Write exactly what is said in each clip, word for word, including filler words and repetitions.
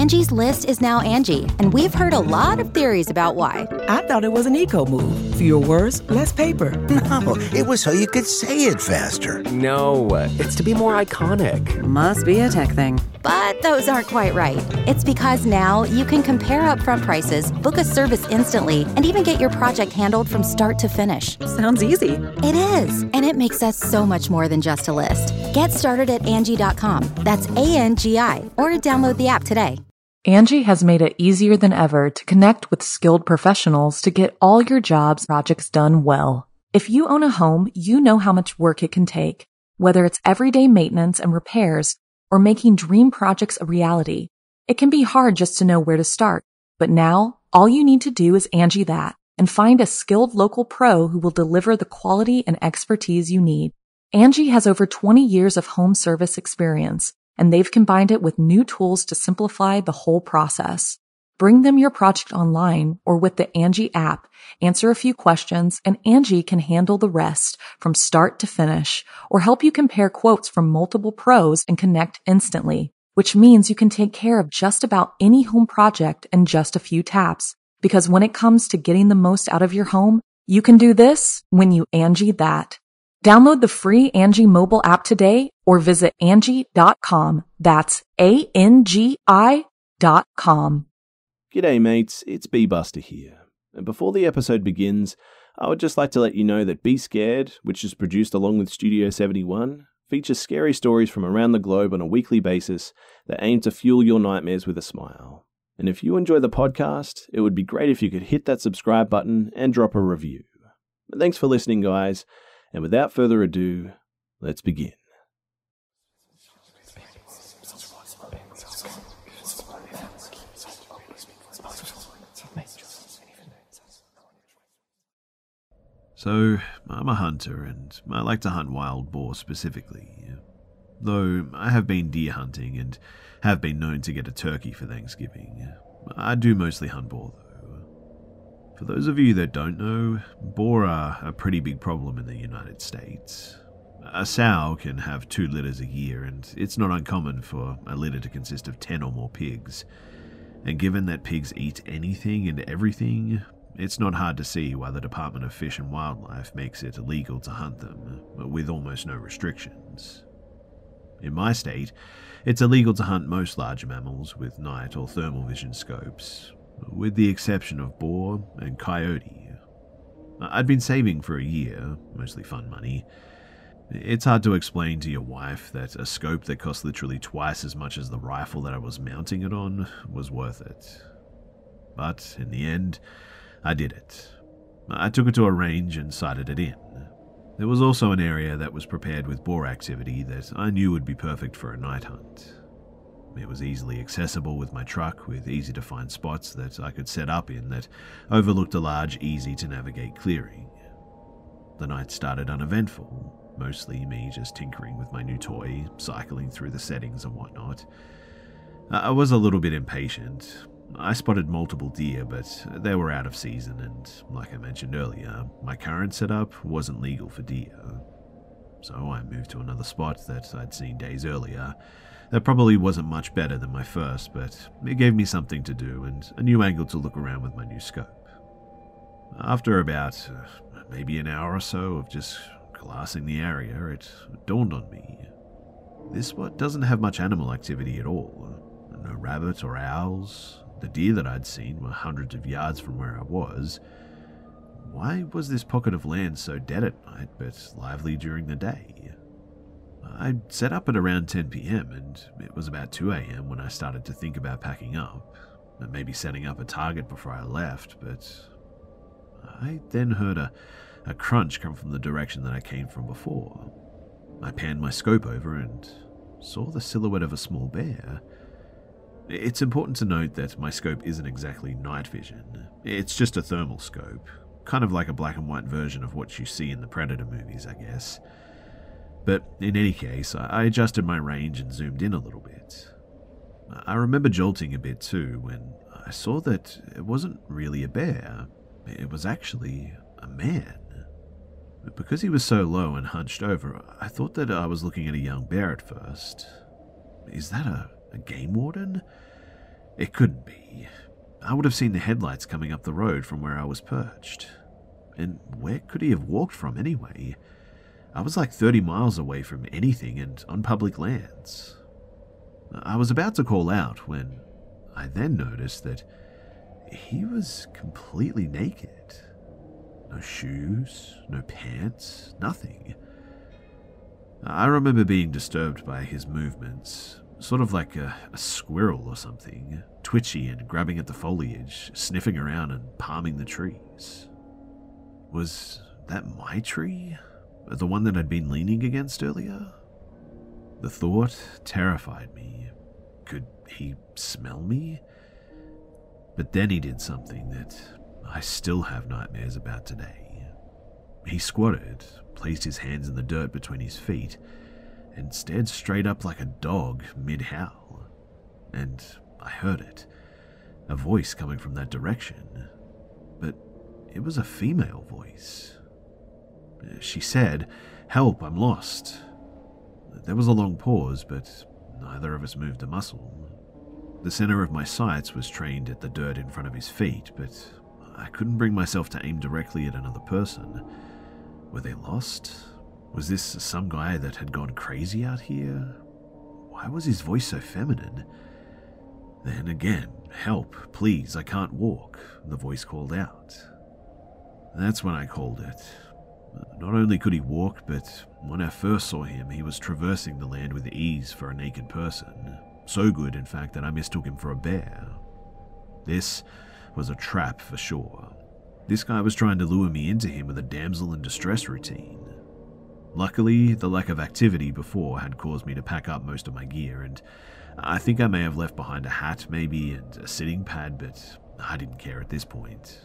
Angie's List is now Angie, and we've heard a lot of theories about why. I thought it was an eco move. Fewer words, less paper. No, it was so you could say it faster. No, it's to be more iconic. Must be a tech thing. But those aren't quite right. It's because now you can compare upfront prices, book a service instantly, and even get your project handled from start to finish. Sounds easy. It is, and it makes us so much more than just a list. Get started at Angie dot com. That's A N G I, or download the app today. Angie has made it easier than ever to connect with skilled professionals to get all your jobs projects done well. If you own a home, you know how much work it can take, whether it's everyday maintenance and repairs or making dream projects a reality. It can be hard just to know where to start, but now all you need to do is Angie that and find a skilled local pro who will deliver the quality and expertise you need. Angie has over twenty years of home service experience, and they've combined it with new tools to simplify the whole process. Bring them your project online or with the Angie app, answer a few questions, and Angie can handle the rest from start to finish, or help you compare quotes from multiple pros and connect instantly, which means you can take care of just about any home project in just a few taps. Because when it comes to getting the most out of your home, you can do this when you Angie that. Download the free Angie mobile app today or visit Angie dot com. That's A N G I dot com. G'day mates, it's B-Buster here. And before the episode begins, I would just like to let you know that Be Scared, which is produced along with Studio seventy-one, features scary stories from around the globe on a weekly basis that aim to fuel your nightmares with a smile. And if you enjoy the podcast, it would be great if you could hit that subscribe button and drop a review. But thanks for listening, guys. And without further ado, let's begin. So, I'm a hunter, and I like to hunt wild boar specifically. Though I have been deer hunting and have been known to get a turkey for Thanksgiving. I do mostly hunt boar, though. For those of you that don't know, boar are a pretty big problem in the United States. A sow can have two litters a year, and it's not uncommon for a litter to consist of ten or more pigs. And given that pigs eat anything and everything, it's not hard to see why the Department of Fish and Wildlife makes it illegal to hunt them, with almost no restrictions. In my state, it's illegal to hunt most large mammals with night or thermal vision scopes, with the exception of boar and coyote. I'd been saving for a year, mostly fun money. It's hard to explain to your wife that a scope that cost literally twice as much as the rifle that I was mounting it on was worth it. But in the end, I did it. I took it to a range and sighted it in. There was also an area that was prepared with boar activity that I knew would be perfect for a night hunt. It was easily accessible with my truck, with easy-to-find spots that I could set up in that overlooked a large, easy-to-navigate clearing. The night started uneventful, mostly me just tinkering with my new toy, cycling through the settings and whatnot. I was a little bit impatient. I spotted multiple deer, but they were out of season, and like I mentioned earlier, my current setup wasn't legal for deer. So I moved to another spot that I'd seen days earlier. That probably wasn't much better than my first, but it gave me something to do and a new angle to look around with my new scope. After about uh, maybe an hour or so of just glassing the area, it dawned on me. This spot doesn't have much animal activity at all. No rabbits or owls. The deer that I'd seen were hundreds of yards from where I was. Why was this pocket of land so dead at night, but lively during the day? I set up at around ten p.m, and it was about two a.m. when I started to think about packing up, and maybe setting up a target before I left, but I then heard a, a crunch come from the direction that I came from before. I panned my scope over and saw the silhouette of a small bear. It's important to note that my scope isn't exactly night vision. It's just a thermal scope, kind of like a black and white version of what you see in the Predator movies, I guess. But in any case, I adjusted my range and zoomed in a little bit. I remember jolting a bit too when I saw that it wasn't really a bear. It was actually a man. But because he was so low and hunched over, I thought that I was looking at a young bear at first. Is that a, a game warden? It couldn't be. I would have seen the headlights coming up the road from where I was perched. And where could he have walked from anyway? I was like thirty miles away from anything and on public lands. I was about to call out when I then noticed that he was completely naked. No shoes, no pants, nothing. I remember being disturbed by his movements, sort of like a, a squirrel or something, twitchy and grabbing at the foliage, sniffing around and palming the trees. Was that my tree? The one that I'd been leaning against earlier? The thought terrified me. Could he smell me? But then he did something that I still have nightmares about today. He squatted, placed his hands in the dirt between his feet, and stared straight up like a dog mid-howl. And I heard it, a voice coming from that direction. But it was a female voice. She said, "Help, I'm lost." There was a long pause, but neither of us moved a muscle. The center of my sights was trained at the dirt in front of his feet, but I couldn't bring myself to aim directly at another person. Were they lost? Was this some guy that had gone crazy out here? Why was his voice so feminine? Then again, "Help, please, I can't walk," the voice called out. That's when I called it. Not only could he walk, but when I first saw him, he was traversing the land with ease for a naked person. So good, in fact, that I mistook him for a bear. This was a trap for sure. This guy was trying to lure me into him with a damsel in distress routine. Luckily, the lack of activity before had caused me to pack up most of my gear, and I think I may have left behind a hat maybe and a sitting pad, but I didn't care at this point.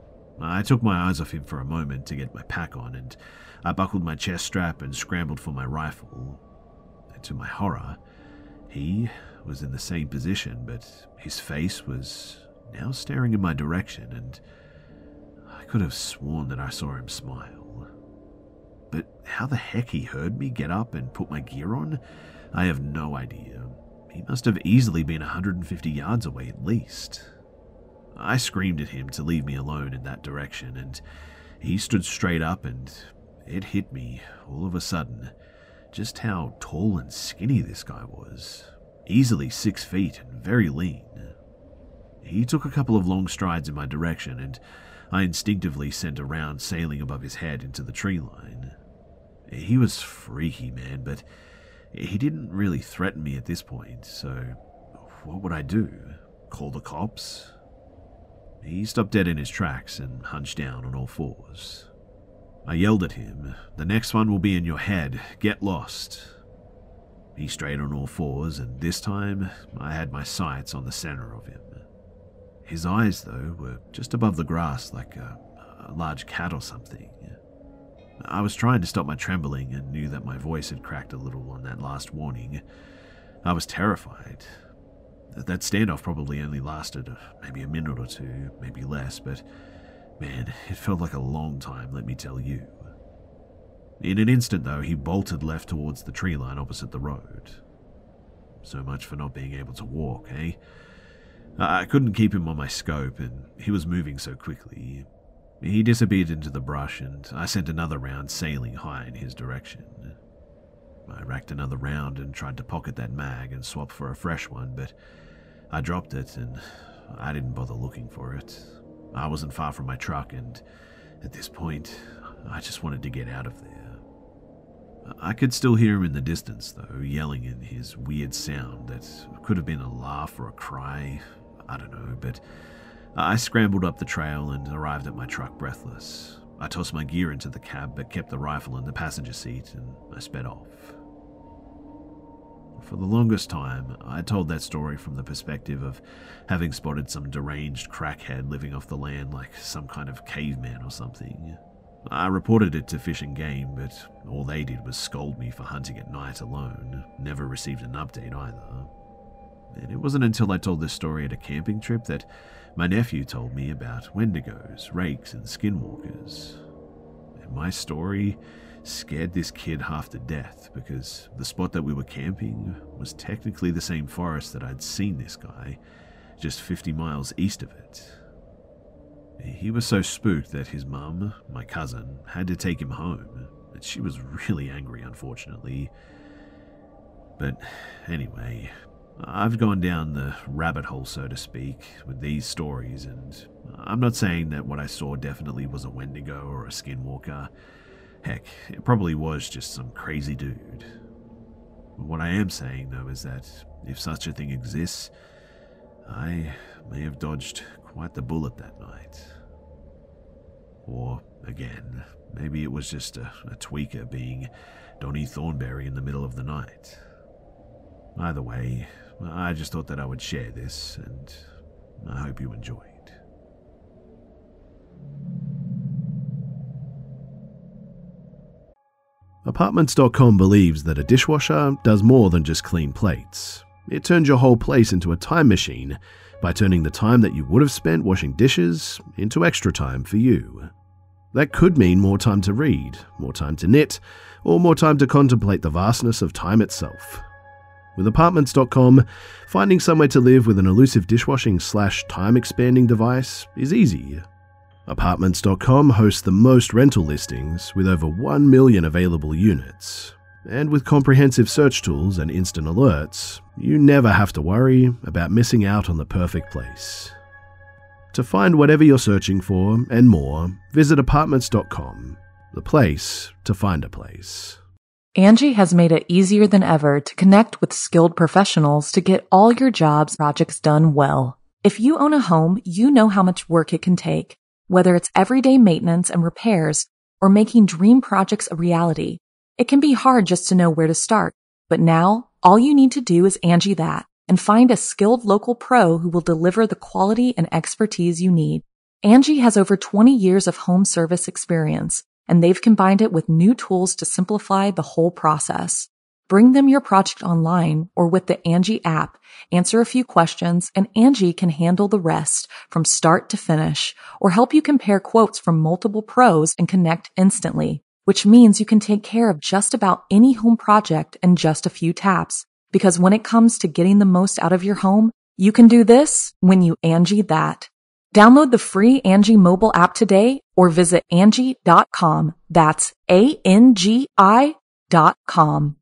I took my eyes off him for a moment to get my pack on, and I buckled my chest strap and scrambled for my rifle. And to my horror, he was in the same position, but his face was now staring in my direction, and I could have sworn that I saw him smile. But how the heck he heard me get up and put my gear on, I have no idea. He must have easily been one hundred fifty yards away at least. I screamed at him to leave me alone in that direction, and he stood straight up, and it hit me all of a sudden just how tall and skinny this guy was. Easily six feet and very lean. He took a couple of long strides in my direction, and I instinctively sent a round sailing above his head into the tree line. He was freaky, man, but he didn't really threaten me at this point, so what would I do? Call the cops? He stopped dead in his tracks and hunched down on all fours. I yelled at him, "The next one will be in your head. Get lost." He strayed on all fours, and this time I had my sights on the center of him. His eyes, though, were just above the grass like a, a large cat or something. I was trying to stop my trembling and knew that my voice had cracked a little on that last warning. I was terrified. That standoff probably only lasted maybe a minute or two, maybe less, but man, it felt like a long time, let me tell you. In an instant, though, he bolted left towards the tree line opposite the road. So much for not being able to walk, eh? I couldn't keep him on my scope, and he was moving so quickly. He disappeared into the brush, and I sent another round sailing high in his direction. I racked another round and tried to pocket that mag and swap for a fresh one, but I dropped it, and I didn't bother looking for it. I wasn't far from my truck, and at this point, I just wanted to get out of there. I could still hear him in the distance, though, yelling in his weird sound that could have been a laugh or a cry. I don't know, but I scrambled up the trail and arrived at my truck breathless. I tossed my gear into the cab, but kept the rifle in the passenger seat, and I sped off. For the longest time, I told that story from the perspective of having spotted some deranged crackhead living off the land like some kind of caveman or something. I reported it to Fish and Game, but all they did was scold me for hunting at night alone. Never received an update either. And it wasn't until I told this story at a camping trip that my nephew told me about Wendigos, rakes, and skinwalkers. And my story scared this kid half to death because the spot that we were camping was technically the same forest that I'd seen this guy just fifty miles east of it. He was so spooked that his mum, my cousin, had to take him home, and she was really angry, unfortunately. But anyway, I've gone down the rabbit hole, so to speak, with these stories, and I'm not saying that what I saw definitely was a Wendigo or a skinwalker. Heck, it probably was just some crazy dude. What I am saying, though, is that if such a thing exists, I may have dodged quite the bullet that night. Or, again, maybe it was just a, a tweaker being Donnie Thornberry in the middle of the night. Either way, I just thought that I would share this, and I hope you enjoyed. Apartments dot com believes that a dishwasher does more than just clean plates. It turns your whole place into a time machine by turning the time that you would have spent washing dishes into extra time for you. That could mean more time to read, more time to knit, or more time to contemplate the vastness of time itself. With Apartments dot com, finding somewhere to live with an elusive dishwashing slash time-expanding device is easy. Apartments dot com hosts the most rental listings with over one million available units. And with comprehensive search tools and instant alerts, you never have to worry about missing out on the perfect place. To find whatever you're searching for and more, visit Apartments dot com, the place to find a place. Angie has made it easier than ever to connect with skilled professionals to get all your jobs projects done well. If you own a home, you know how much work it can take, whether it's everyday maintenance and repairs or making dream projects a reality. It can be hard just to know where to start, but now all you need to do is Angie that and find a skilled local pro who will deliver the quality and expertise you need. Angie has over twenty years of home service experience, and they've combined it with new tools to simplify the whole process. Bring them your project online or with the Angie app, answer a few questions, and Angie can handle the rest from start to finish, or help you compare quotes from multiple pros and connect instantly, which means you can take care of just about any home project in just a few taps. Because when it comes to getting the most out of your home, you can do this when you Angie that. Download the free Angie mobile app today or visit Angie dot com. That's A N G I dot com.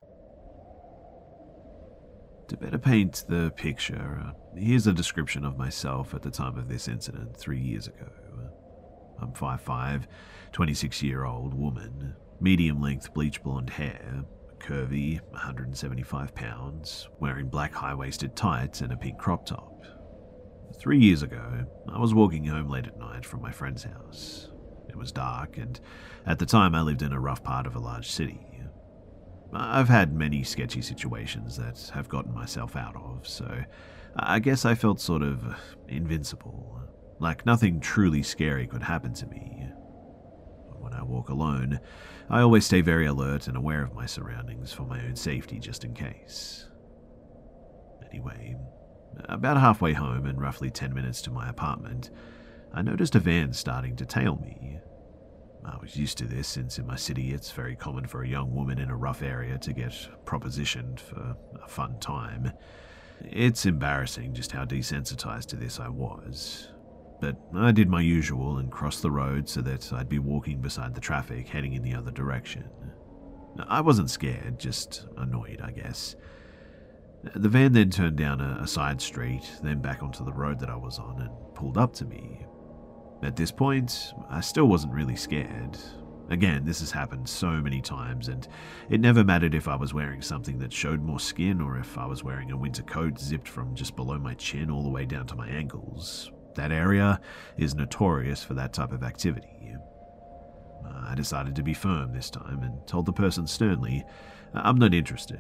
To better paint the picture, uh, here's a description of myself at the time of this incident three years ago. I'm five foot five, twenty-six-year-old woman, medium-length bleach blonde hair, curvy, one hundred seventy-five pounds, wearing black high-waisted tights and a pink crop top. Three years ago, I was walking home late at night from my friend's house. It was dark, and at the time I lived in a rough part of a large city. I've had many sketchy situations that have gotten myself out of, so I guess I felt sort of invincible, like nothing truly scary could happen to me. When I walk alone, I always stay very alert and aware of my surroundings for my own safety just in case. Anyway, about halfway home and roughly ten minutes to my apartment, I noticed a van starting to tail me. I was used to this since in my city it's very common for a young woman in a rough area to get propositioned for a fun time. It's embarrassing just how desensitized to this I was. But I did my usual and crossed the road so that I'd be walking beside the traffic heading in the other direction. I wasn't scared, just annoyed, I guess. The van then turned down a, a side street, then back onto the road that I was on and pulled up to me. At this point, I still wasn't really scared. Again, this has happened so many times, and it never mattered if I was wearing something that showed more skin or if I was wearing a winter coat zipped from just below my chin all the way down to my ankles. That area is notorious for that type of activity. I decided to be firm this time and told the person sternly, I'm not interested.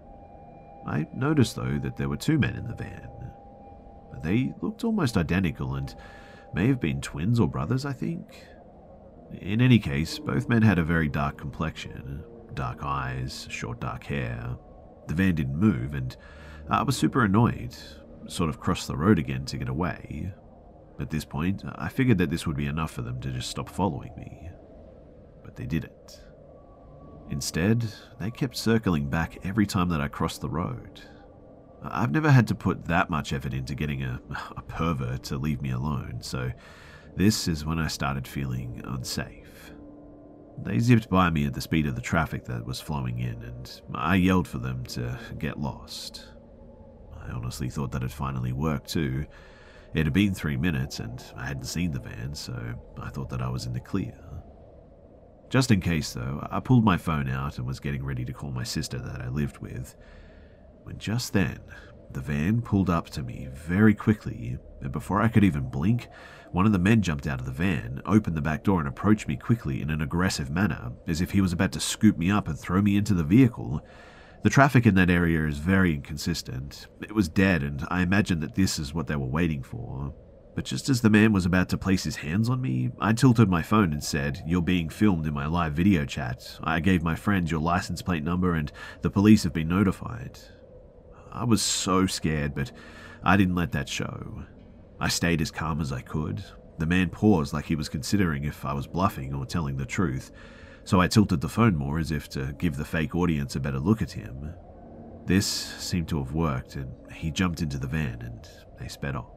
I noticed, though, that there were two men in the van. They looked almost identical and may have been twins or brothers, I think. In any case, both men had a very dark complexion, dark eyes, short dark hair. The van didn't move, and I was super annoyed, sort of crossed the road again to get away. At this point, I figured that this would be enough for them to just stop following me. But they didn't. Instead, they kept circling back every time that I crossed the road. I've never had to put that much effort into getting a, a pervert to leave me alone, so this is when I started feeling unsafe. They zipped by me at the speed of the traffic that was flowing in, and I yelled for them to get lost. I honestly thought that had finally worked too. It had been three minutes and I hadn't seen the van, so I thought that I was in the clear. Just in case though, I pulled my phone out and was getting ready to call my sister that I lived with, when just then, the van pulled up to me very quickly, and before I could even blink, one of the men jumped out of the van, opened the back door and approached me quickly in an aggressive manner, as if he was about to scoop me up and throw me into the vehicle. The traffic in that area is very inconsistent. It was dead, and I imagined that this is what they were waiting for. But just as the man was about to place his hands on me, I tilted my phone and said, "You're being filmed in my live video chat. I gave my friend your license plate number and the police have been notified." I was so scared, but I didn't let that show. I stayed as calm as I could. The man paused like he was considering if I was bluffing or telling the truth, so I tilted the phone more as if to give the fake audience a better look at him. This seemed to have worked, and he jumped into the van and they sped off.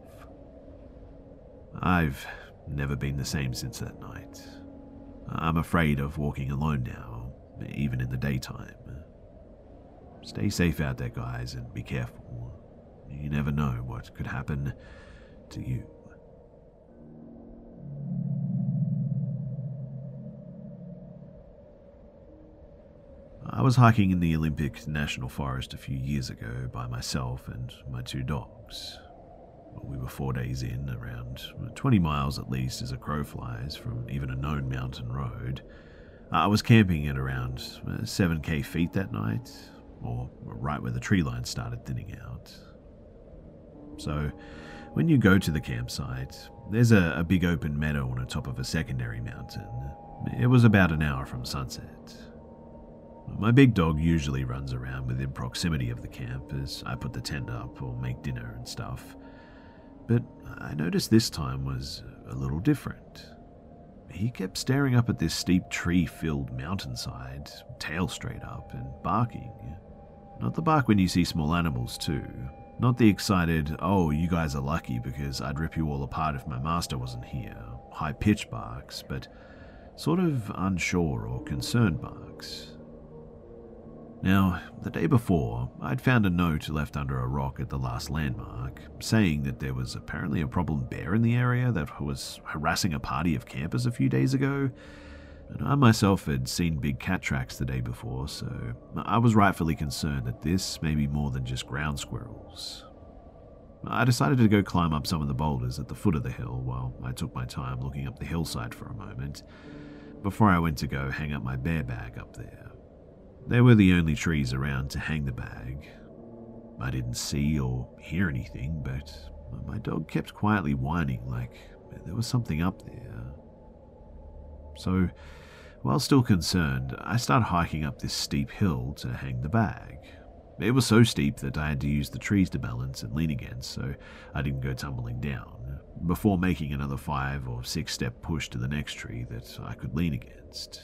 I've never been the same since that night. I'm afraid of walking alone now, even in the daytime. Stay safe out there, guys, and be careful. You never know what could happen to you. I was hiking in the Olympic National Forest a few years ago by myself and my two dogs. We were four days in, around twenty miles at least as a crow flies from even a known mountain road. I was camping at around seven K feet that night, or right where the tree line started thinning out. So, when you go to the campsite, there's a, a big open meadow on the top of a secondary mountain. It was about an hour from sunset. My big dog usually runs around within proximity of the camp as I put the tent up or make dinner and stuff. But I noticed this time was a little different. He kept staring up at this steep tree-filled mountainside, tail straight up, and barking. Not the bark when you see small animals too. Not the excited, "oh, you guys are lucky because I'd rip you all apart if my master wasn't here," high-pitched barks, but sort of unsure or concerned barks. Now, the day before, I'd found a note left under a rock at the last landmark, saying that there was apparently a problem bear in the area that was harassing a party of campers a few days ago, and I myself had seen big cat tracks the day before, so I was rightfully concerned that this may be more than just ground squirrels. I decided to go climb up some of the boulders at the foot of the hill while I took my time looking up the hillside for a moment, before I went to go hang up my bear bag up there. They were the only trees around to hang the bag. I didn't see or hear anything, but my dog kept quietly whining like there was something up there. So, while still concerned, I started hiking up this steep hill to hang the bag. It was so steep that I had to use the trees to balance and lean against, so I didn't go tumbling down, before making another five or six step push to the next tree that I could lean against.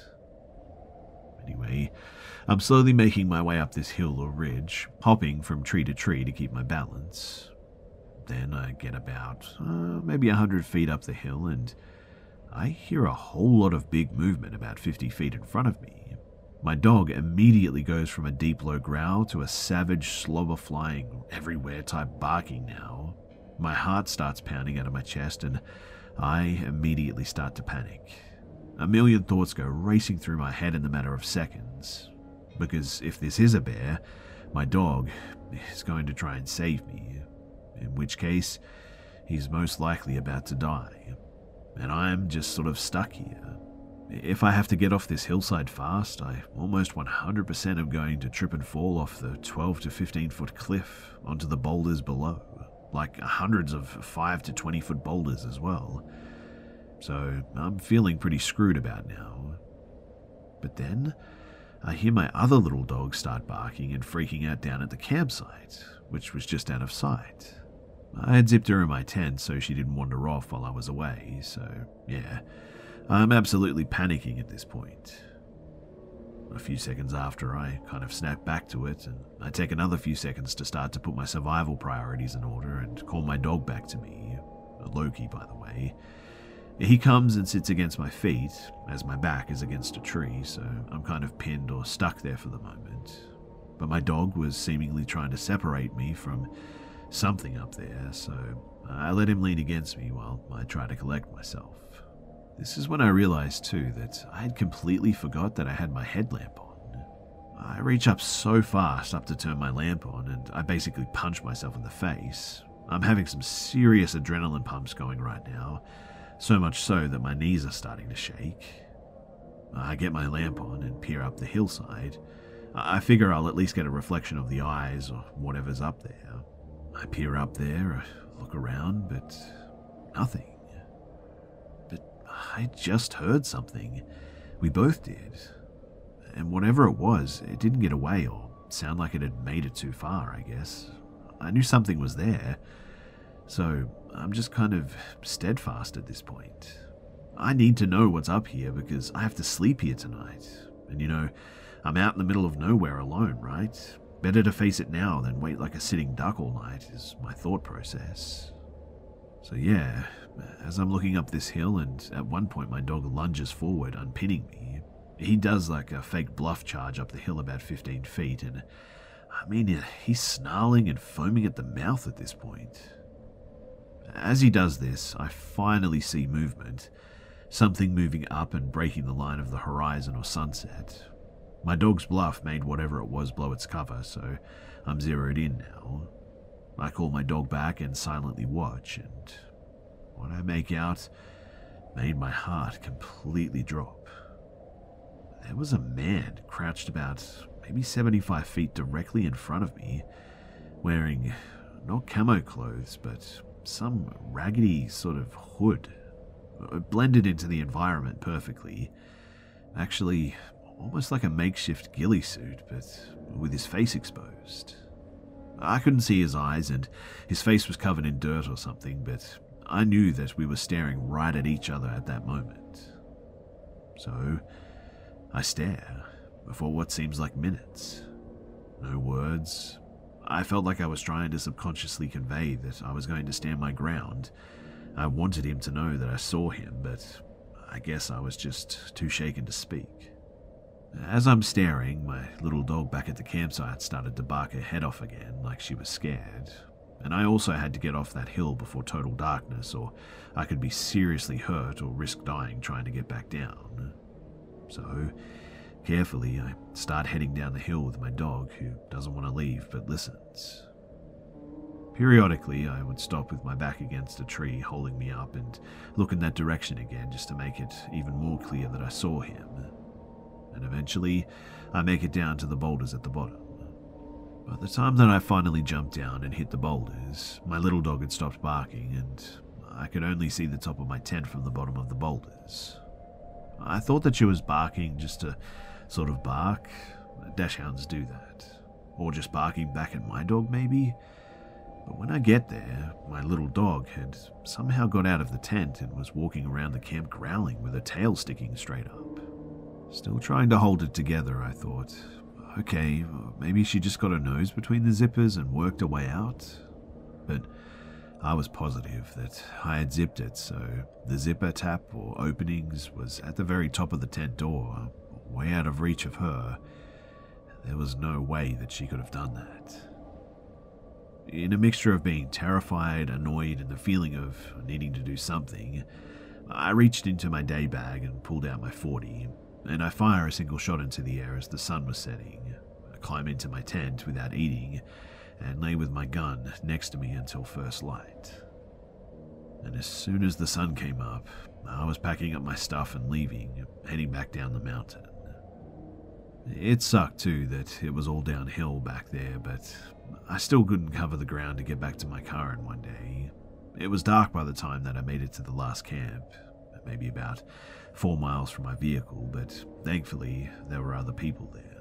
Anyway, I'm slowly making my way up this hill or ridge, hopping from tree to tree to keep my balance. Then I get about uh, maybe a hundred feet up the hill and I hear a whole lot of big movement about fifty feet in front of me. My dog immediately goes from a deep low growl to a savage slobber flying everywhere type barking now. My heart starts pounding out of my chest and I immediately start to panic. A million thoughts go racing through my head in the matter of seconds, because if this is a bear, my dog is going to try and save me, in which case he's most likely about to die, and I'm just sort of stuck here. If I have to get off this hillside fast, I almost one hundred percent am going to trip and fall off the twelve to fifteen foot cliff onto the boulders below, like hundreds of five to twenty foot boulders as well. So I'm feeling pretty screwed about now. But then I hear my other little dog start barking and freaking out down at the campsite, which was just out of sight. I had zipped her in my tent so she didn't wander off while I was away, so yeah, I'm absolutely panicking at this point. A few seconds after, I kind of snap back to it, and I take another few seconds to start to put my survival priorities in order and call my dog back to me. Loki, by the way. He comes and sits against my feet, as my back is against a tree, so I'm kind of pinned or stuck there for the moment. But my dog was seemingly trying to separate me from something up there, so I let him lean against me while I try to collect myself. This is when I realized, too, that I had completely forgot that I had my headlamp on. I reach up so fast up to turn my lamp on, and I basically punch myself in the face. I'm having some serious adrenaline pumps going right now, so much so that my knees are starting to shake. I get my lamp on and peer up the hillside. I figure I'll at least get a reflection of the eyes or whatever's up there. I peer up there, look around, but nothing. I just heard something. We both did. And whatever it was, it didn't get away or sound like it had made it too far, I guess. I knew something was there, so I'm just kind of steadfast at this point. I need to know what's up here because I have to sleep here tonight. And you know, I'm out in the middle of nowhere alone, right? Better to face it now than wait like a sitting duck all night is my thought process. So yeah, as I'm looking up this hill, and at one point my dog lunges forward, unpinning me. He does like a fake bluff charge up the hill about fifteen feet, and I mean, he's snarling and foaming at the mouth at this point. As he does this, I finally see movement, something moving up and breaking the line of the horizon or sunset. My dog's bluff made whatever it was blow its cover, so I'm zeroed in now. I call my dog back and silently watch, and what I make out made my heart completely drop. There was a man crouched about maybe seventy-five feet directly in front of me, wearing not camo clothes, but some raggedy sort of hood. It blended into the environment perfectly. Actually, almost like a makeshift ghillie suit, but with his face exposed. I couldn't see his eyes, and his face was covered in dirt or something, but I knew that we were staring right at each other at that moment. So, I stare for what seems like minutes. No words. I felt like I was trying to subconsciously convey that I was going to stand my ground. I wanted him to know that I saw him, but I guess I was just too shaken to speak. As I'm staring, my little dog back at the campsite started to bark her head off again, like she was scared. And I also had to get off that hill before total darkness, or I could be seriously hurt or risk dying trying to get back down. So, carefully, I start heading down the hill with my dog, who doesn't want to leave but listens. Periodically, I would stop with my back against a tree holding me up and look in that direction again just to make it even more clear that I saw him. And eventually, I make it down to the boulders at the bottom. By the time that I finally jumped down and hit the boulders, my little dog had stopped barking, and I could only see the top of my tent from the bottom of the boulders. I thought that she was barking just to sort of bark. Dachshunds do that. Or just barking back at my dog, maybe. But when I get there, my little dog had somehow got out of the tent and was walking around the camp growling with her tail sticking straight up. Still trying to hold it together, I thought, okay, maybe she just got her nose between the zippers and worked her way out. But I was positive that I had zipped it, so the zipper tap or openings was at the very top of the tent door, way out of reach of her. There was no way that she could have done that. In a mixture of being terrified, annoyed, and the feeling of needing to do something, I reached into my day bag and pulled out my forty, and I fire a single shot into the air as the sun was setting. I climb into my tent without eating, and lay with my gun next to me until first light. And as soon as the sun came up, I was packing up my stuff and leaving, heading back down the mountain. It sucked too that it was all downhill back there, but I still couldn't cover the ground to get back to my car in one day. It was dark by the time that I made it to the last camp, maybe about four miles from my vehicle, but thankfully there were other people there.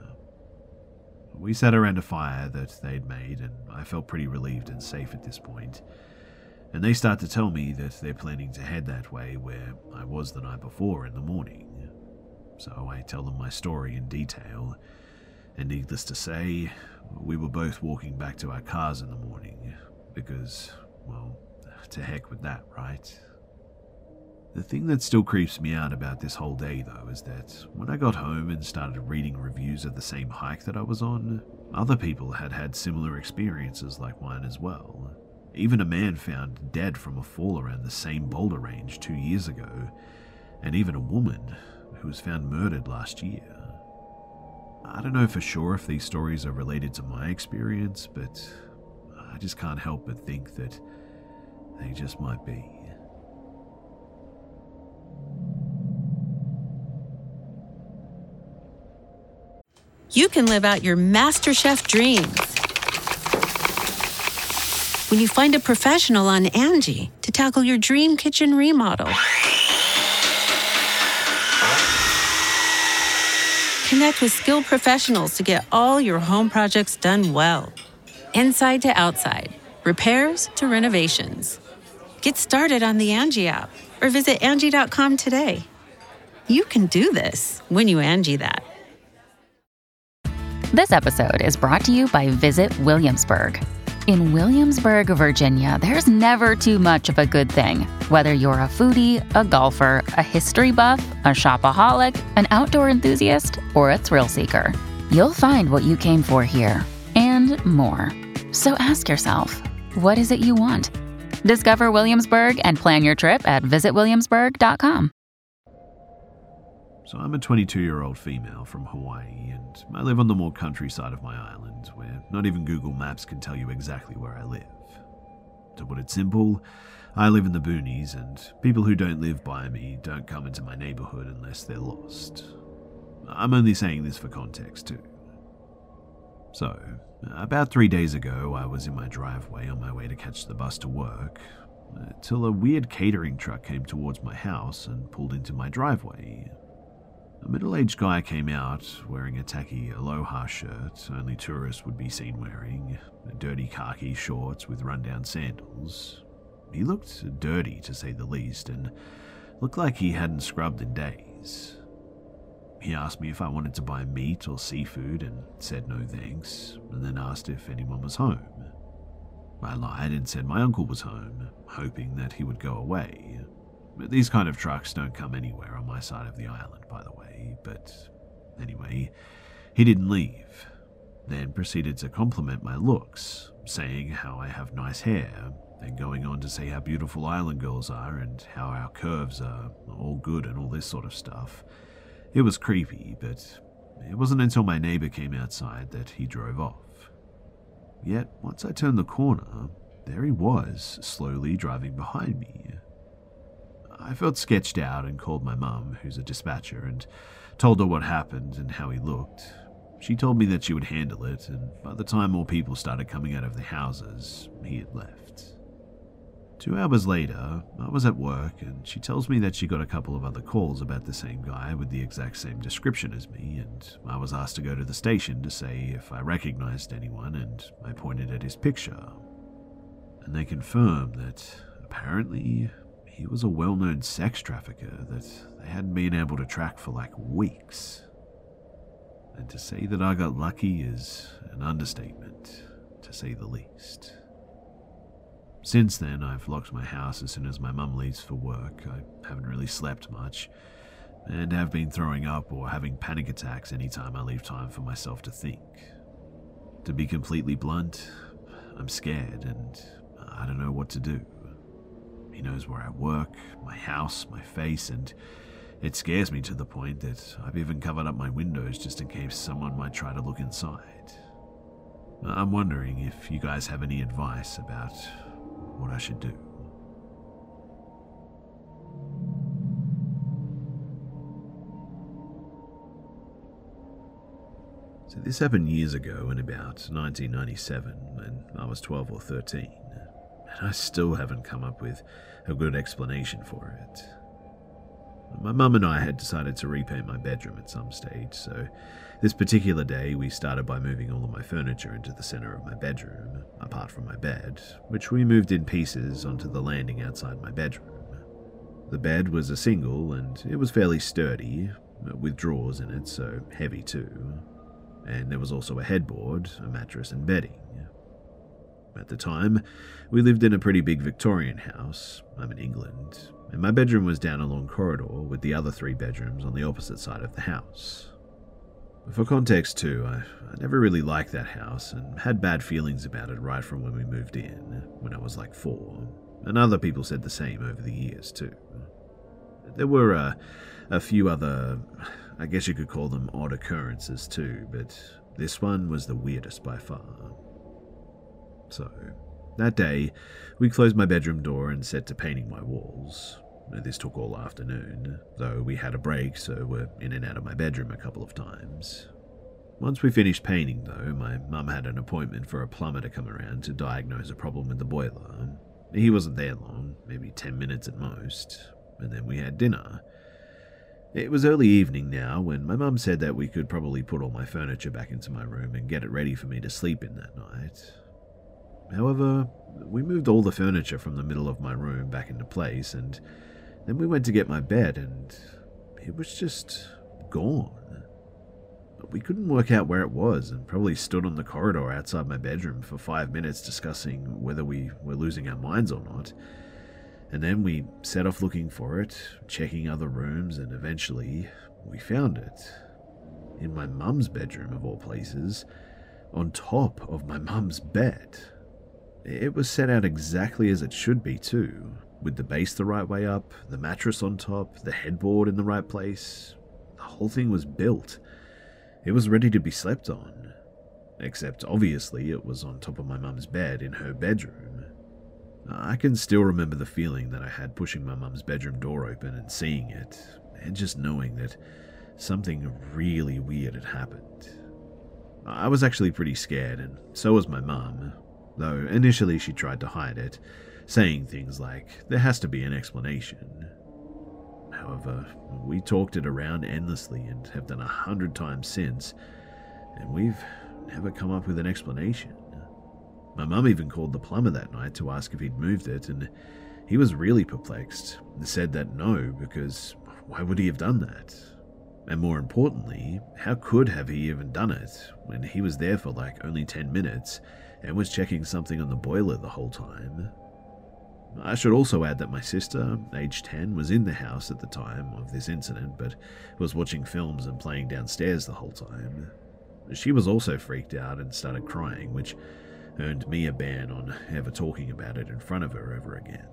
We sat around a fire that they'd made, and I felt pretty relieved and safe at this point. And they start to tell me that they're planning to head that way where I was the night before in the morning. so I tell them my story in detail. And needless to say, we were both walking back to our cars in the morning, because, well, to heck with that, right? The thing that still creeps me out about this whole day, though, is that when I got home and started reading reviews of the same hike that I was on, other people had had similar experiences like mine as well. Even a man found dead from a fall around the same boulder range two years ago, and even a woman who was found murdered last year. I don't know for sure if these stories are related to my experience, but I just can't help but think that they just might be. You can live out your MasterChef dreams when you find a professional on Angie to tackle your dream kitchen remodel. Connect with skilled professionals to get all your home projects done well. Inside to outside, repairs to renovations. Get started on the Angie app or visit Angie dot com today. You can do this when you Angie that. This episode is brought to you by Visit Williamsburg. In Williamsburg, Virginia, there's never too much of a good thing. Whether you're a foodie, a golfer, a history buff, a shopaholic, an outdoor enthusiast, or a thrill seeker, you'll find what you came for here and more. So ask yourself, what is it you want? Discover Williamsburg and plan your trip at visit williamsburg dot com. So I'm a twenty-two-year-old female from Hawaii, and I live on the more countryside of my island, where not even Google Maps can tell you exactly where I live. To put it simple, I live in the boonies, and people who don't live by me don't come into my neighborhood unless they're lost. I'm only saying this for context, too. So, about three days ago, I was in my driveway on my way to catch the bus to work, till a weird catering truck came towards my house and pulled into my driveway. A middle-aged guy came out wearing a tacky Aloha shirt only tourists would be seen wearing, dirty khaki shorts with rundown sandals. He looked dirty, to say the least, and looked like he hadn't scrubbed in days. He asked me if I wanted to buy meat or seafood and said no thanks, and then asked if anyone was home. I lied and said my uncle was home, hoping that he would go away. These kind of trucks don't come anywhere on my side of the island, by the way, but anyway, he didn't leave, then proceeded to compliment my looks, saying how I have nice hair, then going on to say how beautiful island girls are and how our curves are all good and all this sort of stuff. It was creepy, but it wasn't until my neighbor came outside that he drove off. Yet, once I turned the corner, there he was, slowly driving behind me. I felt sketched out and called my mum, who's a dispatcher, and told her what happened and how he looked. She told me that she would handle it, and by the time more people started coming out of the houses, he had left. Two hours later, I was at work, and she tells me that she got a couple of other calls about the same guy with the exact same description as me, and I was asked to go to the station to say if I recognized anyone, and I pointed at his picture. And they confirmed that, apparently, he was a well-known sex trafficker that they hadn't been able to track for like weeks. And to say that I got lucky is an understatement, to say the least. Since then, I've locked my house as soon as my mum leaves for work. I haven't really slept much, and have been throwing up or having panic attacks anytime I leave time for myself to think. To be completely blunt, I'm scared and I don't know what to do. He knows where I work, my house, my face, and it scares me to the point that I've even covered up my windows just in case someone might try to look inside. I'm wondering if you guys have any advice about what I should do. So this happened years ago in about nineteen ninety-seven when I was twelve or thirteen. And I still haven't come up with a good explanation for it. My mum and I had decided to repaint my bedroom at some stage, so this particular day we started by moving all of my furniture into the center of my bedroom, apart from my bed, which we moved in pieces onto the landing outside my bedroom. The bed was a single and it was fairly sturdy, with drawers in it, so heavy too. And there was also a headboard, a mattress and bedding. At the time, we lived in a pretty big Victorian house. I'm in England, and my bedroom was down a long corridor with the other three bedrooms on the opposite side of the house. For context too, I, I never really liked that house and had bad feelings about it right from when we moved in, when I was like four, and other people said the same over the years too. There were a, a few other, I guess you could call them odd occurrences too, but this one was the weirdest by far. So, that day, we closed my bedroom door and set to painting my walls. This took all afternoon, though we had a break, so we're in and out of my bedroom a couple of times. Once we finished painting, though, my mum had an appointment for a plumber to come around to diagnose a problem with the boiler. He wasn't there long, maybe ten minutes at most, and then we had dinner. It was early evening now when my mum said that we could probably put all my furniture back into my room and get it ready for me to sleep in that night. However, we moved all the furniture from the middle of my room back into place, and then we went to get my bed, and it was just gone. But we couldn't work out where it was, and probably stood on the corridor outside my bedroom for five minutes discussing whether we were losing our minds or not. And then we set off looking for it, checking other rooms, and eventually we found it. In my mum's bedroom, of all places, on top of my mum's bed. It was set out exactly as it should be too, with the base the right way up, the mattress on top, the headboard in the right place. The whole thing was built. It was ready to be slept on. Except obviously it was on top of my mum's bed in her bedroom. I can still remember the feeling that I had pushing my mum's bedroom door open and seeing it, and just knowing that something really weird had happened. I was actually pretty scared, and so was my mum, though initially she tried to hide it, saying things like, there has to be an explanation. However, we talked it around endlessly and have done a hundred times since, and we've never come up with an explanation. My mum even called the plumber that night to ask if he'd moved it, and he was really perplexed and said that no, because why would he have done that? And more importantly, how could have he even done it when he was there for like only ten minutes and was checking something on the boiler the whole time? I should also add that my sister, age ten, was in the house at the time of this incident, but was watching films and playing downstairs the whole time. She was also freaked out and started crying, which earned me a ban on ever talking about it in front of her ever again.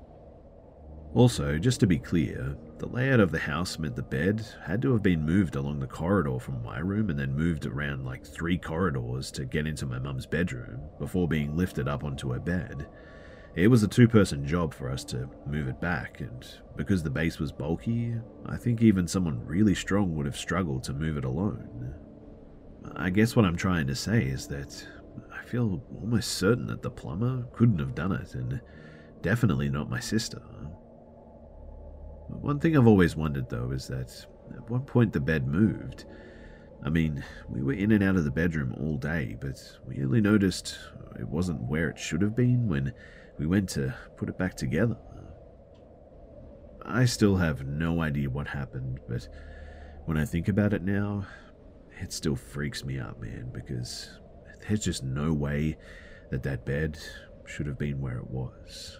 Also, just to be clear, the layout of the house meant the bed had to have been moved along the corridor from my room and then moved around like three corridors to get into my mum's bedroom before being lifted up onto her bed. It was a two-person job for us to move it back, and because the base was bulky, I think even someone really strong would have struggled to move it alone. I guess what I'm trying to say is that I feel almost certain that the plumber couldn't have done it, and definitely not my sister. One thing I've always wondered, though, is that at what point the bed moved. I mean, we were in and out of the bedroom all day, but we only noticed it wasn't where it should have been when we went to put it back together. I still have no idea what happened, but when I think about it now, it still freaks me out, man, because there's just no way that that bed should have been where it was.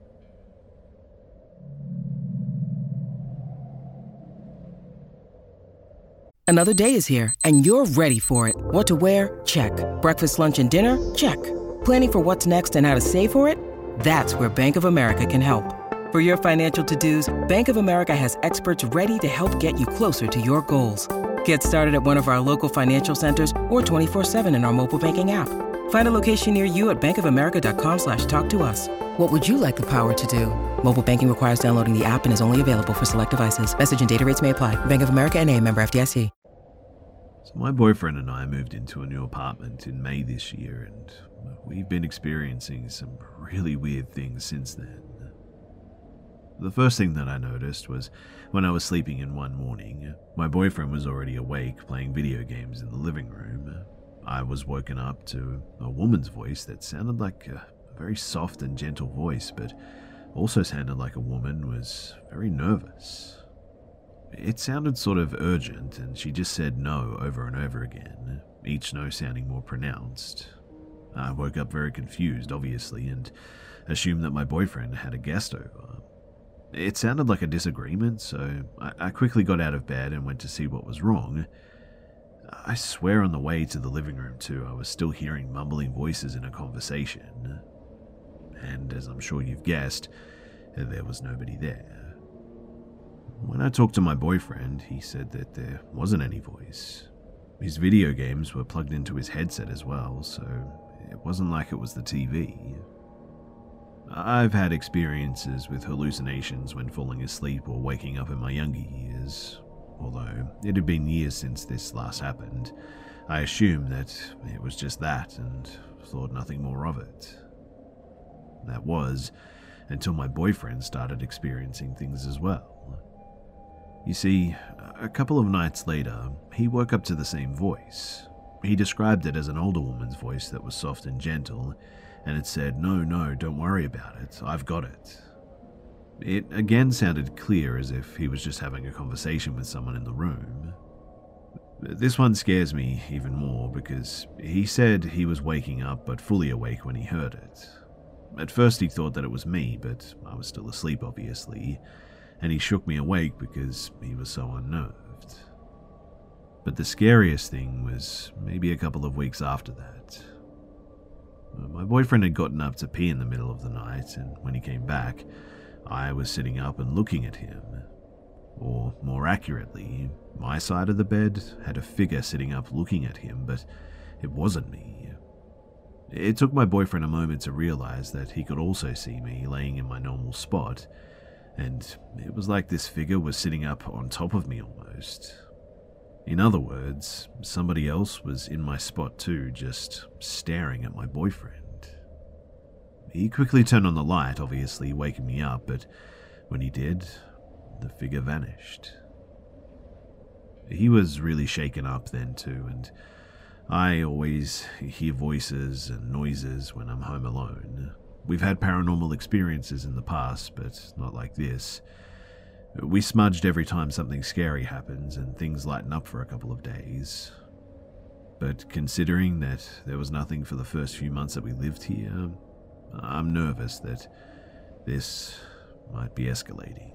Another day is here, and you're ready for it. What to wear? Check. Breakfast, lunch, and dinner? Check. Planning for what's next and how to save for it? That's where Bank of America can help. For your financial to-dos, Bank of America has experts ready to help get you closer to your goals. Get started at one of our local financial centers or twenty-four seven in our mobile banking app. Find a location near you at bankofamerica.com slash talk to us. What would you like the power to do? Mobile banking requires downloading the app and is only available for select devices. Message and data rates may apply. Bank of America N A, member F D I C. So my boyfriend and I moved into a new apartment in May this year, and we've been experiencing some really weird things since then. The first thing that I noticed was when I was sleeping in one morning, my boyfriend was already awake playing video games in the living room. I was woken up to a woman's voice that sounded like a very soft and gentle voice, but also sounded like a woman was very nervous. It sounded sort of urgent, and she just said no over and over again, each no sounding more pronounced. I woke up very confused, obviously, and assumed that my boyfriend had a guest over. It sounded like a disagreement, so I, I quickly got out of bed and went to see what was wrong. I swear on the way to the living room, too, I was still hearing mumbling voices in a conversation. And as I'm sure you've guessed, there was nobody there. When I talked to my boyfriend, he said that there wasn't any voice. His video games were plugged into his headset as well, so it wasn't like it was the T V. I've had experiences with hallucinations when falling asleep or waking up in my younger years. Although it had been years since this last happened, I assumed that it was just that and thought nothing more of it. That was until my boyfriend started experiencing things as well. You see, a couple of nights later, he woke up to the same voice. He described it as an older woman's voice that was soft and gentle, and it said, "No, no, don't worry about it, I've got it." It again sounded clear, as if he was just having a conversation with someone in the room. This one scares me even more because he said he was waking up but fully awake when he heard it. At first he thought that it was me, but I was still asleep obviously, and he shook me awake because he was so unnerved. But the scariest thing was maybe a couple of weeks after that. My boyfriend had gotten up to pee in the middle of the night, and when he came back, I was sitting up and looking at him. Or, more accurately, my side of the bed had a figure sitting up looking at him, but it wasn't me. It took my boyfriend a moment to realize that he could also see me laying in my normal spot, and it was like this figure was sitting up on top of me almost. In other words, somebody else was in my spot too, just staring at my boyfriend. He quickly turned on the light, obviously waking me up, but when he did, the figure vanished. He was really shaken up then too, and I always hear voices and noises when I'm home alone. We've had paranormal experiences in the past, but not like this. We smudged every time something scary happens, and things lighten up for a couple of days. But considering that there was nothing for the first few months that we lived here, I'm nervous that this might be escalating.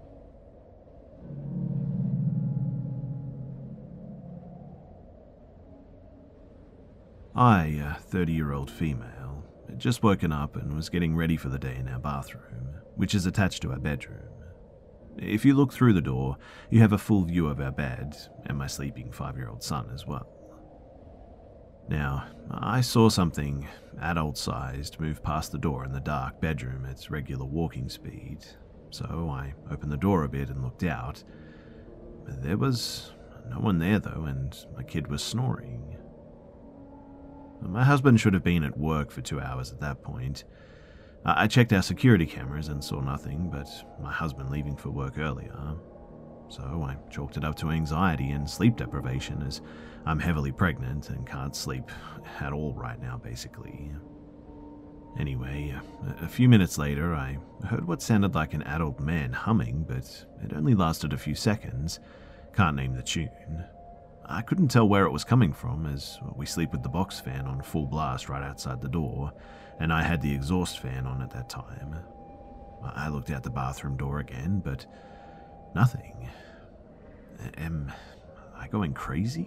I, a thirty-year-old female, had just woken up and was getting ready for the day in our bathroom, which is attached to our bedroom. If you look through the door, you have a full view of our bed and my sleeping five-year-old son as well. Now, I saw something adult-sized move past the door in the dark bedroom at regular walking speed, so I opened the door a bit and looked out. There was no one there though, and my kid was snoring. My husband should have been at work for two hours at that point. I checked our security cameras and saw nothing but my husband leaving for work earlier. So I chalked it up to anxiety and sleep deprivation, as I'm heavily pregnant and can't sleep at all right now, basically. Anyway, a few minutes later, I heard what sounded like an adult man humming, but it only lasted a few seconds. Can't name the tune. I couldn't tell where it was coming from, as we sleep with the box fan on full blast right outside the door, and I had the exhaust fan on at that time. I looked out the bathroom door again, but nothing. Am I going crazy?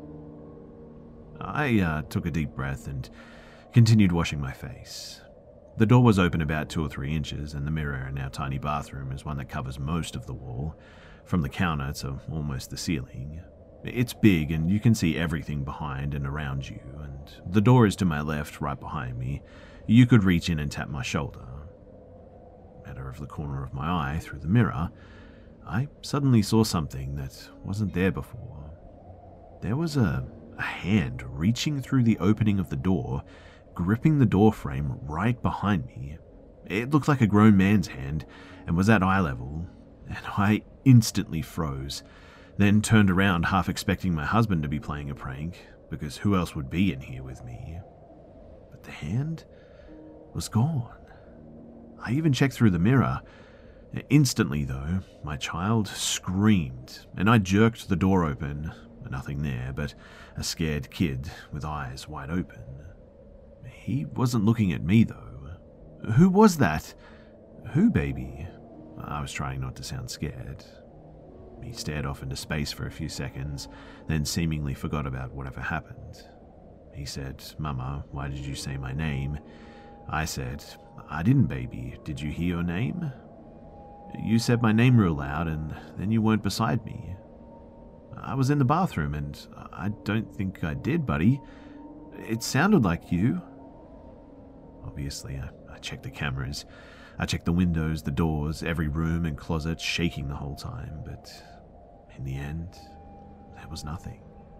I uh, took a deep breath and continued washing my face. The door was open about two or three inches, and the mirror in our tiny bathroom is one that covers most of the wall, from the counter to almost the ceiling. It's big, and you can see everything behind and around you, and the door is to my left, right behind me. You could reach in and tap my shoulder. Out of the corner of my eye, through the mirror, I suddenly saw something that wasn't there before. There was a, a hand reaching through the opening of the door, gripping the door frame right behind me. It looked like a grown man's hand and was at eye level, and I instantly froze, then turned around half expecting my husband to be playing a prank, because who else would be in here with me? The hand was gone. I even checked through the mirror. Instantly, though, my child screamed, and I jerked the door open. Nothing there but a scared kid with eyes wide open. He wasn't looking at me, though. Who was that? Who, baby? I was trying not to sound scared. He stared off into space for a few seconds, then seemingly forgot about whatever happened. He said, "Mama, why did you say my name?" I said, "I didn't, baby. Did you hear your name?" "You said my name real loud, and then you weren't beside me." "I was in the bathroom, and I don't think I did, buddy. It sounded like you." Obviously, I, I checked the cameras. I checked the windows, the doors, every room and closet, shaking the whole time, but in the end, there was nothing.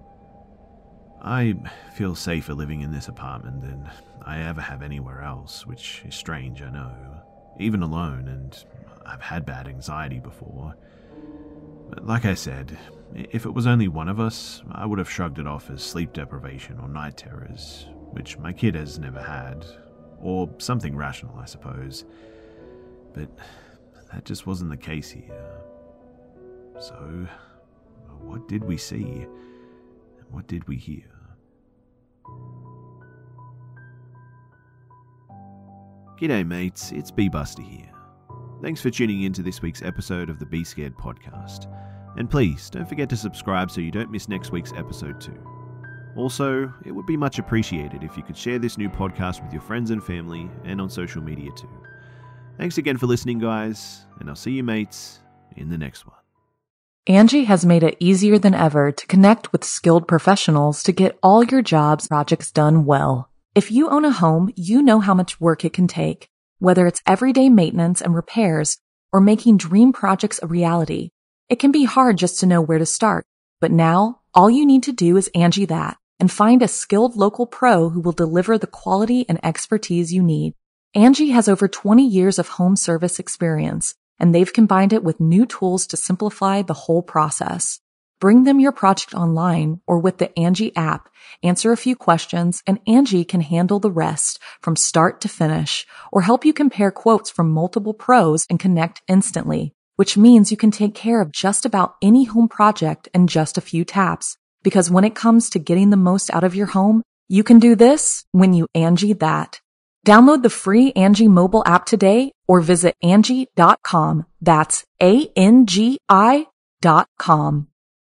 I feel safer living in this apartment than I ever have anywhere else, which is strange, I know. Even alone, and I've had bad anxiety before. But like I said, if it was only one of us, I would have shrugged it off as sleep deprivation or night terrors, which my kid has never had, or something rational, I suppose. But that just wasn't the case here. So, what did we see? And what did we hear? G'day mates, it's B-Buster here. Thanks for tuning in to this week's episode of the Be Scared podcast. And please, don't forget to subscribe so you don't miss next week's episode too. Also, it would be much appreciated if you could share this new podcast with your friends and family and on social media too. Thanks again for listening, guys, and I'll see you mates in the next one. Angie has made it easier than ever to connect with skilled professionals to get all your jobs projects done well. If you own a home, you know how much work it can take, whether it's everyday maintenance and repairs or making dream projects a reality. It can be hard just to know where to start, but now all you need to do is Angie that and find a skilled local pro who will deliver the quality and expertise you need. Angie has over twenty years of home service experience, and they've combined it with new tools to simplify the whole process. Bring them your project online or with the Angie app, answer a few questions, and Angie can handle the rest from start to finish or help you compare quotes from multiple pros and connect instantly, which means you can take care of just about any home project in just a few taps. Because when it comes to getting the most out of your home, you can do this when you Angie that. Download the free Angie mobile app today or visit Angie dot com. That's A N G I dot com.